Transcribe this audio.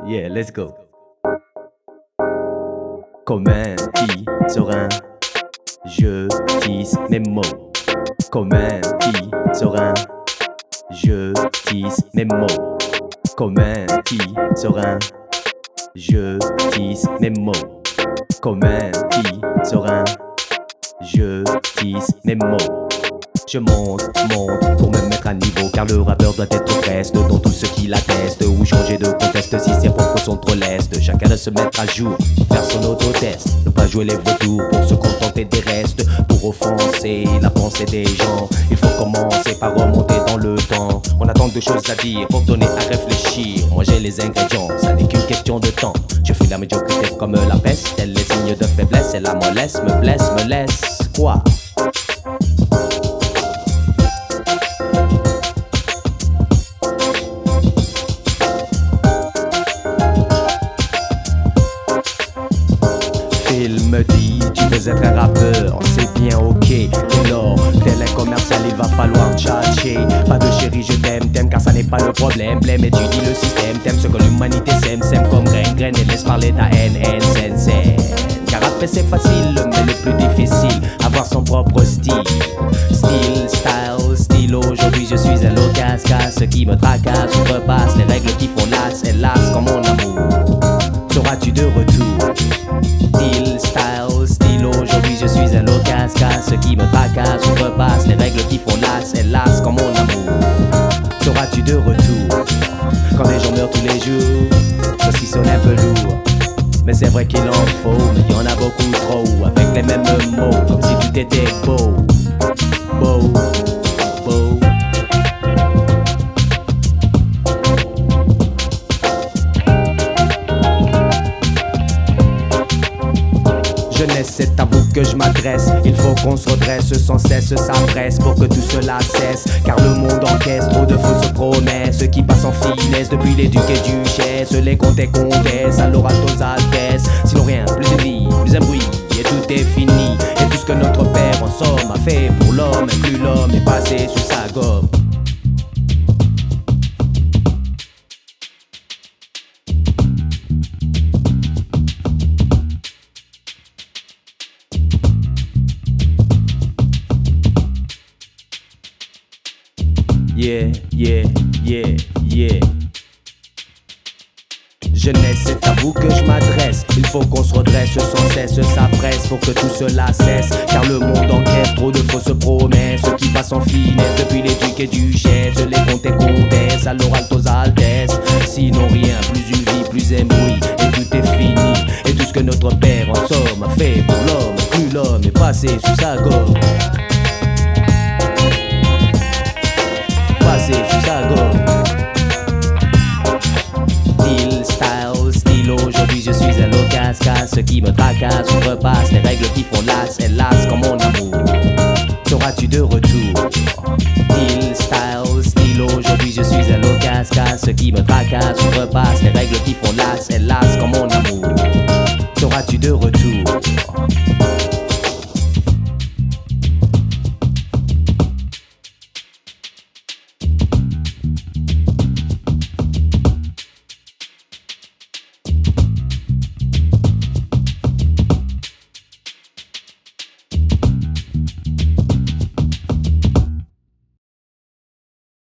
Yeah, let's go. Comme un petit serein, je tisse mes mots. Comme un petit serein, je tisse mes mots. Comme un petit serein, je tisse mes mots. Comme un petit serein, je tisse mes mots. Je monte pour me mettre à niveau, car le rappeur doit être preste dans tout ce qu'il atteste, ou changer de contexte si ses propres sont trop lestes. Chacun doit se mettre à jour, faire son autotest, ne pas jouer les vautours pour se contenter des restes, pour offenser la pensée des gens. Il faut commencer par remonter dans le temps. On a tant de choses à dire pour donner à réfléchir. Moi j'ai les ingrédients, ça n'est qu'une question de temps. Je fuis la médiocrité comme la peste, elle les signes de faiblesse, et la mollesse me blesse, me laisse quoi? Il me dit, tu veux être un rappeur, c'est bien ok. Dès lors, tel un commercial, il va falloir tchatcher. Pas de chérie, je t'aime car ça n'est pas le problème. Blême, étudie le système, t'aimes ce que l'humanité sème comme graine et laisse parler ta haine, scène. Car rapper c'est facile, mais le plus difficile, avoir son propre style. Style, aujourd'hui je suis un loquace, ce qui me tracasse, outrepasse les règles qui font hélas, comme mon amour. Seras-tu de retour? Style, aujourd'hui je suis un loquace, ce qui me tracasse, outrepasse les règles qui font hélas, comme mon amour. Seras-tu de retour? Quand les gens meurent tous les jours, ceci sonne un peu lourd. Mais c'est vrai qu'il en faut, mais il y en a beaucoup trop, avec les mêmes mots, comme si tout était beau. Jeunesse, c'est à vous que je m'adresse. Il faut qu'on se redresse sans cesse, ça presse pour que tout cela cesse. Car le monde encaisse trop de fausses promesses qui passent en finesse depuis les ducs et duchesses, les comtes et comtesses, à l'orato aux altesses. Sinon rien, plus une vie, plus un bruit, et tout est fini. Et tout ce que notre père en somme a fait pour l'homme, et plus l'homme est passé sous sa gomme. Yeah. Jeunesse, c'est à vous que je m'adresse. Il faut qu'on se redresse sans cesse, ça presse pour que tout cela cesse. Car le monde encaisse trop de fausses promesses qui passent en finesse depuis les ducs et duchesses, les comtes et comtesses, à l'oral aux altesses. Sinon rien, plus une vie, plus un bruit, et tout est fini. Et tout ce que notre père en somme a fait pour l'homme, plus l'homme est passé sous sa gomme. Sous sa gomme. Style, aujourd'hui je suis un loquace, ce qui me tracasse, outrepasse les règles qui font hélas, comme mon amour. Seras-tu de retour? Style, aujourd'hui je suis un loquace, ce qui me tracasse, outrepasse les règles qui font hélas, comme mon amour. Seras-tu de retour?